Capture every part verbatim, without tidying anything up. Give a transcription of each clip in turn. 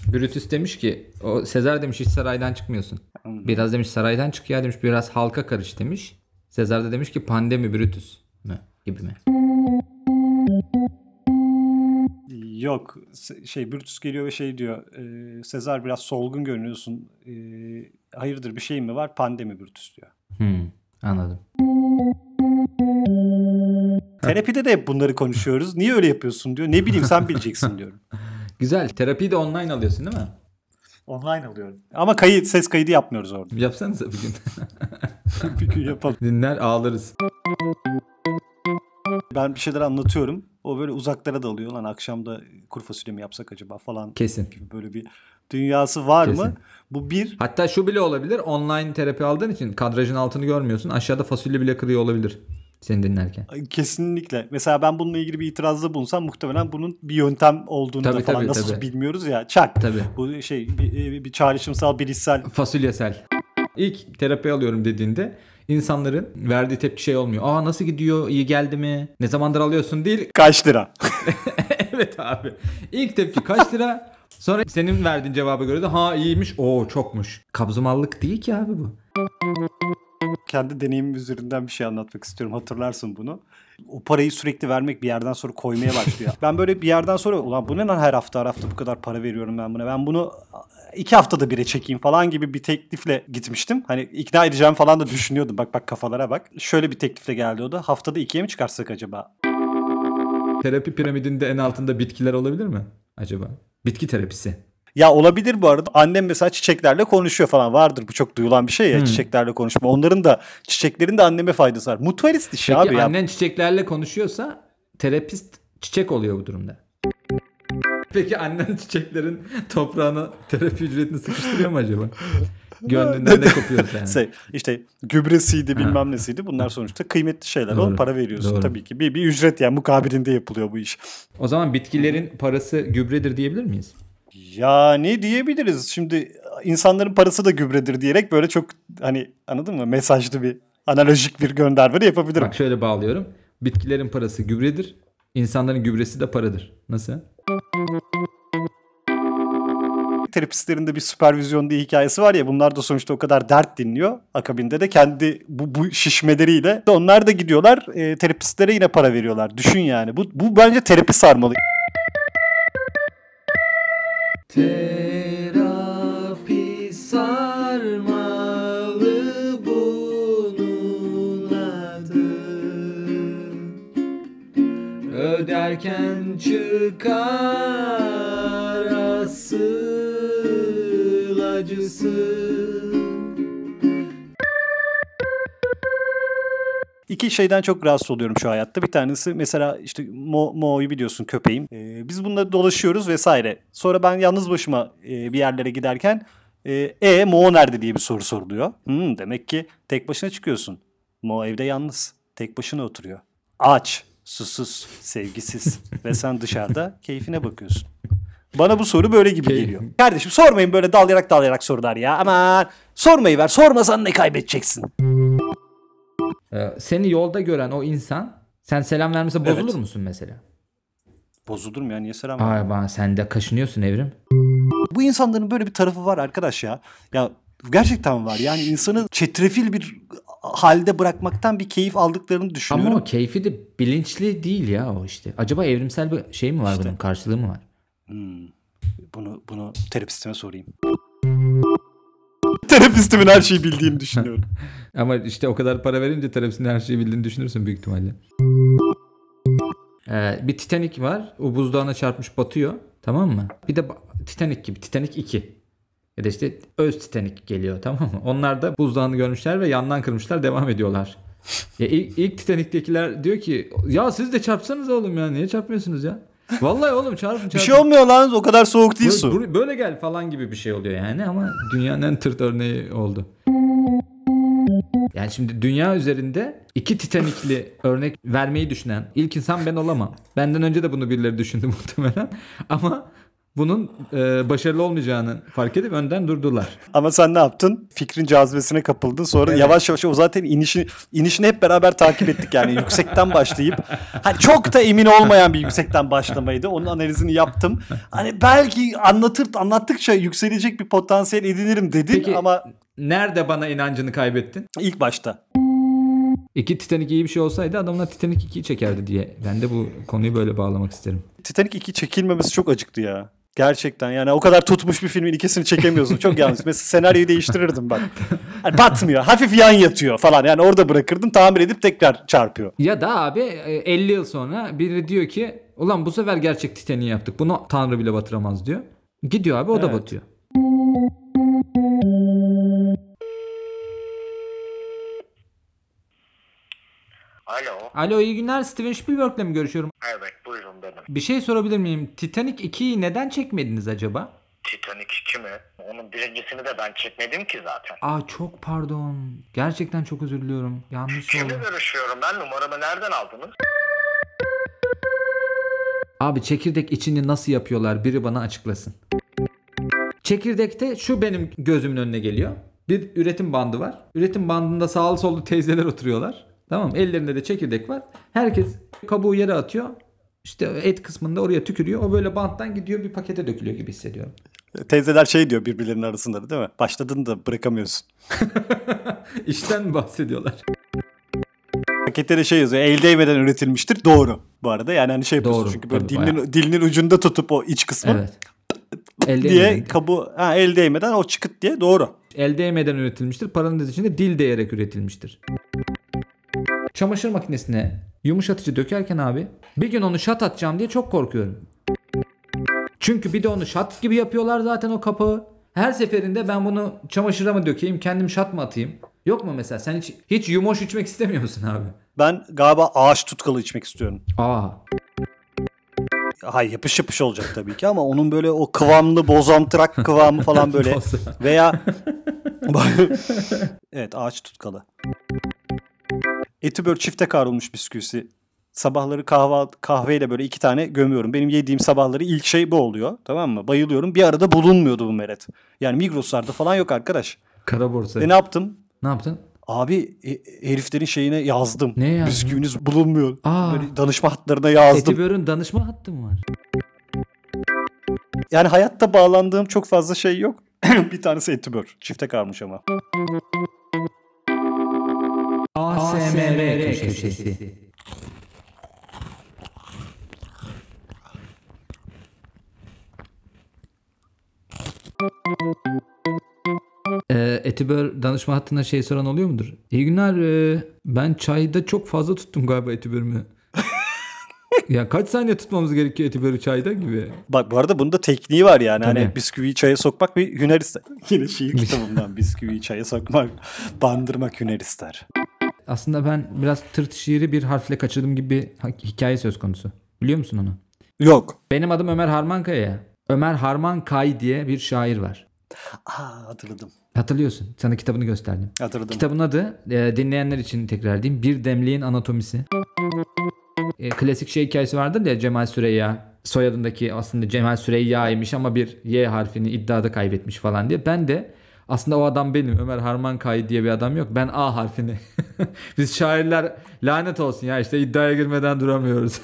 Brutus demiş ki o Sezar demiş hiç saraydan çıkmıyorsun. Biraz demiş saraydan çık ya demiş, biraz halka karış demiş. Sezar da demiş ki pandemi Brutus mu gibi mi? Yok şey Brutus geliyor ve şey diyor e, Sezar biraz solgun görünüyorsun, e, hayırdır bir şey mi var, pandemi Brutus diyor. Hmm, anladım. Terapide de hep bunları konuşuyoruz. Niye öyle yapıyorsun diyor. Ne bileyim sen bileceksin diyorum. Güzel. Terapiyi de online alıyorsun değil mi? Online alıyorum. Ama kayıt, ses kaydı yapmıyoruz orada. Yapsanıza bir gün. Bir gün yapalım. Dinler ağlarız. Ben bir şeyler anlatıyorum. O böyle uzaklara dalıyor. Lan akşamda kuru fasulye mi yapsak acaba falan. Kesin. Gibi böyle bir dünyası var Kesin. mı? Bu bir. Hatta şu bile olabilir. Online terapi aldığın için kadrajın altını görmüyorsun. Aşağıda fasulye bile kırıyor olabilir seni dinlerken. Kesinlikle. Mesela ben bununla ilgili bir itirazda bulunsam muhtemelen bunun bir yöntem olduğunu tabii, da falan tabii, nasıl tabii. bilmiyoruz ya. Çak. Tabii. Bu şey bir, bir çağrışımsal bilişsel. Fasulyesel. İlk terapi alıyorum dediğinde insanların verdiği tepki şey olmuyor. Aa nasıl gidiyor? İyi geldi mi? Ne zamandır alıyorsun değil. Kaç lira? Evet abi. İlk tepki kaç lira? Sonra senin verdiğin cevaba göre de ha iyiymiş. Oo çokmuş. Kabzımallık değil ki abi bu. Kendi deneyimim üzerinden bir şey anlatmak istiyorum. Hatırlarsın bunu. O parayı sürekli vermek bir yerden sonra koymaya başlıyor. Ben böyle bir yerden sonra ulan bu ne lan, her hafta her hafta bu kadar para veriyorum ben buna. Ben bunu iki haftada bire çekeyim falan gibi bir teklifle gitmiştim. Hani ikna edeceğim falan da düşünüyordum. Bak bak kafalara bak. Şöyle bir teklifle geldi o da. Haftada ikiye mi çıkarsak acaba? Terapi piramidinde en altında bitkiler olabilir mi acaba? Bitki terapisi. Ya olabilir bu arada. Annem mesela çiçeklerle konuşuyor falan. Vardır, bu çok duyulan bir şey ya, hmm. çiçeklerle konuşma. Onların da, çiçeklerin de anneme faydası var. Mutualist işi abi ya. Peki annen çiçeklerle konuşuyorsa terapist çiçek oluyor bu durumda. Peki annen çiçeklerin toprağına terapi ücretini sıkıştırıyor mu acaba? Gönlünden ne kopuyorsa yani. Şey, işte gübresiydi bilmem nesiydi. Bunlar sonuçta kıymetli şeyler. Doğru. Oğlum para veriyorsun Doğru. tabii ki. Bir, bir ücret yani mukabilinde yapılıyor bu iş. O zaman bitkilerin parası gübredir diyebilir miyiz? Ya ne diyebiliriz? Şimdi insanların parası da gübredir diyerek böyle çok hani anladın mı? Mesajlı bir, analojik bir gönderme de yapabilirim. Bak şöyle bağlıyorum. Bitkilerin parası gübredir. İnsanların gübresi de paradır. Nasıl? Terapistlerin de bir süpervizyon diye hikayesi var ya, bunlar da sonuçta o kadar dert dinliyor. Akabinde de kendi bu, bu şişmeleriyle de onlar da gidiyorlar e, terapistlere yine para veriyorlar. Düşün yani. Bu, bu bence terapi sarmalı. Terapi sarmalı bunun adı. Öderken çıkar asıl acısı. İki şeyden çok rahatsız oluyorum şu hayatta. Bir tanesi mesela işte Mo, Mo'yu biliyorsun, köpeğim. Ee, biz bununla dolaşıyoruz vesaire. Sonra ben yalnız başıma e, bir yerlere giderken e, e Mo nerede diye bir soru soruluyor. Hmm, demek ki tek başına çıkıyorsun. Mo evde yalnız. Tek başına oturuyor. Aç, susuz, sevgisiz ve sen dışarıda keyfine bakıyorsun. Bana bu soru böyle gibi geliyor. Kardeşim sormayın böyle dalayarak dalayarak sorular ya. Aman sormayı ver. Sormasan ne kaybedeceksin? Seni yolda gören o insan, sen selam vermese bozulur evet. musun mesela? Bozulur mu ya? Niye selam vermiyorsun? Ay bana sen de kaşınıyorsun Evrim. Bu insanların böyle bir tarafı var arkadaş ya. Ya gerçekten var. Yani insanı çetrefil bir halde bırakmaktan bir keyif aldıklarını düşünüyorum. Ama o keyfi de bilinçli değil ya o işte. Acaba evrimsel bir şey mi var işte. Bunun karşılığı mı var? Hmm. Bunu bunu terapistime sorayım. Terapistimin her şeyi bildiğini düşünüyorum. Ama işte o kadar para verince terapistin her şeyi bildiğini düşünürsün büyük ihtimalle. Ee, bir Titanic var. O buzdağına çarpmış batıyor. Tamam mı? Bir de Titanic gibi. Titanic iki. Ya da işte öz Titanic geliyor, tamam mı? Onlar da buzdağını görmüşler ve yandan kırmışlar, devam ediyorlar. Ya ilk, ilk Titanic'tekiler diyor ki ya siz de çarpsanız oğlum ya. Niye çarpmıyorsunuz ya? Vallahi oğlum çarpın çarpın. Bir şey olmuyor lan, o kadar soğuk değil su. Böyle, böyle gel falan gibi bir şey oluyor yani, ama dünyanın en tırt örneği oldu. Yani şimdi dünya üzerinde iki Titanic'li örnek vermeyi düşünen ilk insan ben olamam. Benden önce de bunu birileri düşündü muhtemelen. Ama bunun e, başarılı olmayacağını fark edip önden durdular. Ama sen ne yaptın? Fikrin cazibesine kapıldın. Sonra Evet. yavaş yavaş o zaten inişi, inişini hep beraber takip ettik yani. Yüksekten başlayıp hani çok da emin olmayan bir yüksekten başlamaydı. Onun analizini yaptım. Hani belki anlatır anlattıkça yükselecek bir potansiyel edinirim dedin Peki, ama nerede bana inancını kaybettin? ilk başta. İki Titanic iyi bir şey olsaydı adamlar Titanic ikiyi çekerdi diye. Ben de bu konuyu böyle bağlamak isterim. Titanic iki çekilmemesi çok acıktı ya. Gerçekten yani o kadar tutmuş bir filmin ikisini çekemiyorsun. Çok yanlış. Mesela senaryoyu değiştirirdim bak. Hani batmıyor. Hafif yan yatıyor falan. Yani orada bırakırdım. Tamir edip tekrar çarpıyor. Ya da abi elli yıl sonra biri diyor ki ulan bu sefer gerçek Titanic'i yaptık. Bunu Tanrı bile batıramaz diyor. Gidiyor abi o da Evet. batıyor. Alo. Alo iyi günler, Steven Spielberg'le mi görüşüyorum? Evet buyurun benim. Bir şey sorabilir miyim? Titanic ikiyi neden çekmediniz acaba? Titanic iki mi? Onun birincisini de ben çekmedim ki zaten. Aa çok pardon. Gerçekten çok özür diliyorum. Yanlış Kimle oldu. görüşüyorum ben? Numaramı nereden aldınız? Abi çekirdek içini nasıl yapıyorlar? Biri bana açıklasın. Çekirdekte şu benim gözümün önüne geliyor. Bir üretim bandı var. Üretim bandında sağlı sollu teyzeler oturuyorlar. Tamam mı? Ellerinde de çekirdek var. Herkes kabuğu yere atıyor. İşte et kısmında oraya tükürüyor. O böyle banttan gidiyor bir pakete dökülüyor gibi hissediyorum. Teyzeler şey diyor birbirlerinin arasında değil mi? Başladın da bırakamıyorsun. İşten mi bahsediyorlar? Pakette de şey yazıyor. El değmeden üretilmiştir. Doğru bu arada. Yani hani şey yapıyorsun. Doğru, Çünkü böyle tabii, dilinin, bayağı. dilinin ucunda tutup o iç kısmı Evet. El diye değmeden, kabuğu ha, el değmeden o çıkıt diye doğru. el değmeden üretilmiştir. Paranın içinde dil değerek üretilmiştir. Çamaşır makinesine yumuşatıcı dökerken abi bir gün onu şat atacağım diye çok korkuyorum. Çünkü bir de onu şat gibi yapıyorlar zaten o kapağı. Her seferinde ben bunu çamaşıra mı dökeyim, kendim şat mı atayım? Yok mu mesela? Sen hiç hiç yumoş içmek istemiyor musun abi? Ben galiba ağaç tutkalı içmek istiyorum. Aa. Hay yapış yapış olacak tabii ki ama onun böyle o kıvamlı bozamtırak kıvamı falan böyle veya evet ağaç tutkalı. Etibör çifte kavrulmuş bisküvisi. Sabahları kahve, kahveyle böyle iki tane gömüyorum. Benim yediğim sabahları ilk şey bu oluyor. Tamam mı? Bayılıyorum. Bir arada bulunmuyordu bu meret. Yani Migros'larda falan yok arkadaş. Kara borsa. E ne yaptım? Ne yaptın? Abi e, heriflerin şeyine yazdım. Ne yazdın? Bisküviniz bulunmuyor. Aa. Böyle danışma hatlarına yazdım. Etibör'ün danışma hattı mı var? Yani hayatta bağlandığım çok fazla şey yok. Bir tanesi Etibör. Çifte karmış ama. A S M R köşesi. Ee, Etibör danışma hattına şey soran oluyor mudur? İyi günler. e, ben çayda çok fazla tuttum galiba Etibör'ümü. Ya kaç saniye tutmamız gerekiyor Etibör'ü çayda gibi? Bak bu arada bunda tekniği var yani. Tabii. Hani bisküviyi çaya sokmak bir hüner ister. Yine şiir kitabımdan bisküviyi çaya sokmak, bandırmak hüner ister. Aslında ben biraz tırt şiiri bir harfle kaçırdım gibi bir ha- hikaye söz konusu. Biliyor musun onu? Yok. Benim adım Ömer Harmankaya. Ömer Harmankay diye bir şair var. Aa hatırladım. Hatırlıyorsun. Sana kitabını gösterdim. Hatırladım. Kitabın adı e, dinleyenler için tekrar edeyim. Bir Demliğin Anatomisi. E, klasik şey hikayesi vardır ya, Cemal Süreyya. Soyadındaki aslında Cemal Süreyya'ymış ama bir Y harfini iddiada kaybetmiş falan diye. Ben de aslında o adam benim. Ömer Harmankay diye bir adam yok. Ben A harfini. Biz şairler lanet olsun ya, işte iddiaya girmeden duramıyoruz.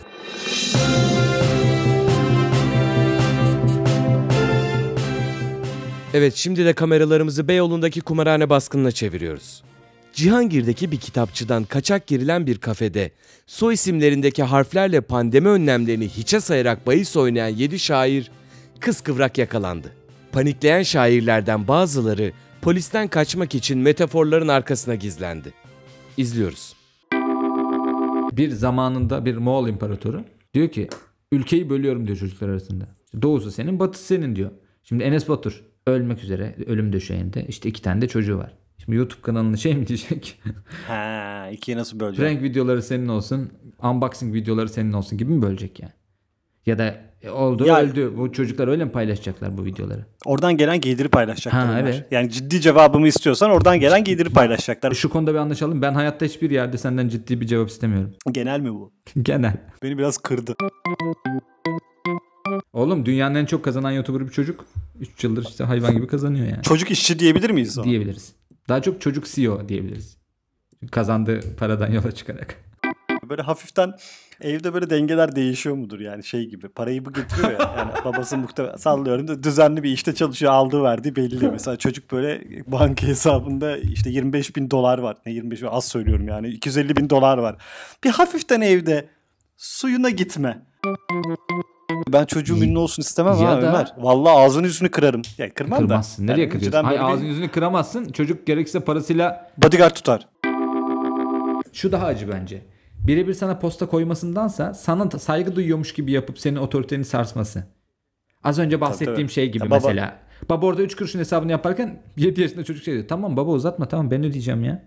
Evet, şimdi de kameralarımızı Beyoğlu'ndaki kumarhane baskınına çeviriyoruz. Cihangir'deki bir kitapçıdan kaçak girilen bir kafede soy isimlerindeki harflerle pandemi önlemlerini hiçe sayarak bahis oynayan yedi şair kıskıvrak yakalandı. Panikleyen şairlerden bazıları polisten kaçmak için metaforların arkasına gizlendi. İzliyoruz. Bir zamanında bir Moğol imparatoru diyor ki ülkeyi bölüyorum diyor çocuklar arasında. Doğusu senin, batısı senin diyor. Şimdi Enes Batur ölmek üzere, ölüm döşeğinde, işte iki tane de çocuğu var. Şimdi YouTube kanalını şey mi diyecek? Ha, ikiye nasıl böleceğim? Prank videoları senin olsun, unboxing videoları senin olsun gibi mi bölecek yani? Ya da e, oldu Ya- öldü. Bu çocuklar öyle mi paylaşacaklar bu videoları? Oradan gelen geliri paylaşacaklar. Ha, onlar. evet. Yani ciddi cevabımı istiyorsan oradan gelen geliri paylaşacaklar. Şu konuda bir anlaşalım. Ben hayatta hiçbir yerde senden ciddi bir cevap istemiyorum. Genel mi bu? Genel. Beni biraz kırdı. Oğlum dünyanın en çok kazanan YouTuber bir çocuk. üç yıldır işte hayvan gibi kazanıyor yani. Çocuk işçi diyebilir miyiz ona? Diyebiliriz. Daha çok çocuk C E O diyebiliriz. Çünkü kazandığı paradan yola çıkarak. Böyle hafiften evde böyle dengeler değişiyor mudur yani şey gibi. Parayı bu getiriyor ya. Yani babası muhtemelen sallıyorum da düzenli bir işte çalışıyor, aldığı verdiği belli. Mesela çocuk böyle banka hesabında işte yirmi beş bin dolar var. Ne yirmi beş bin, az söylüyorum yani. iki yüz elli bin dolar var. Bir hafiften evde suyuna gitme. Ben çocuğum ünlü olsun istemem Ya ha da- Ömer. Vallahi ağzını yüzünü kırarım. Ya kırmam da. Kırmazsın. Nereye Yani kırıyorsun? önceden Hayır böyle bir ağzını yüzünü kıramazsın. Çocuk gerekirse parasıyla... bodyguard tutar. Şu daha acı bence. Birebir sana posta koymasındansa sana da saygı duyuyormuş gibi yapıp senin otoriteni sarsması. Az önce bahsettiğim tabii. şey gibi Ya baba- mesela. Baba orada üç kuruşun hesabını yaparken yedi yaşında çocuk şey diyor. Tamam baba uzatma, tamam ben ödeyeceğim ya.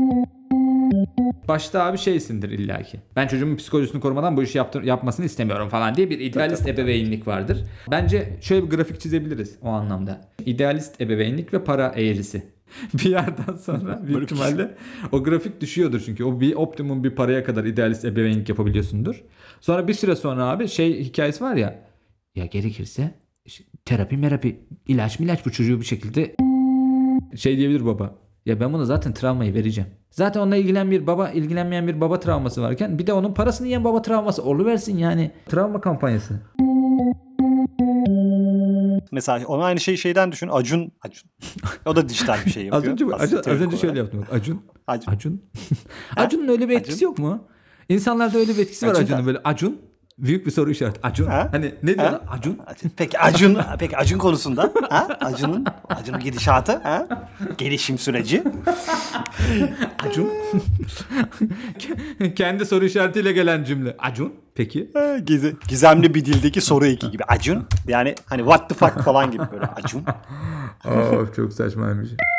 Başta abi şeysindir illaki. Ben çocuğumun psikolojisini korumadan bu işi yaptır, yapmasını istemiyorum falan diye bir idealist ebeveynlik vardır. Bence şöyle bir grafik çizebiliriz o anlamda. İdealist ebeveynlik ve para eğrisi. Bir yerden sonra büyük ihtimalle o grafik düşüyordur çünkü o bir optimum bir paraya kadar idealist ebeveynlik yapabiliyorsundur. Sonra bir süre sonra abi şey hikayesi var ya, ya gerekirse işte terapi merapi ilaç milaç bu çocuğu bir şekilde şey diyebilir baba. Ya ben buna zaten travmayı vereceğim. Zaten onunla ilgilen bir baba, ilgilenmeyen bir baba travması varken bir de onun parasını yiyen baba travması oluversin yani. Travma kampanyası. Mesela ona aynı şeyi şeyden düşün. Acun. Acun. O da dijital bir şey yapıyor. Az önce Aslında Acun, az teorik önce şöyle olarak. yaptım. Bak, Acun. Acun. Acun. Acun'un öyle bir etkisi yok mu? İnsanlarda öyle bir etkisi var Acun Acun'un da- böyle. Acun büyük bir soru işareti. Acun. Ha? Hani ne diyorlar? Ha? Acun. Peki Acun, peki Acun konusunda, ha? Acun'un, Acun'un gidişatı, ha? Gelişim süreci. Acun. Kendi soru işaretiyle gelen cümle. Acun. Peki. Ha, Gize, gizemli bir dildeki soru eki gibi. Acun. Yani hani what the fuck falan gibi böyle Acun. Oh, çok saçmaymış.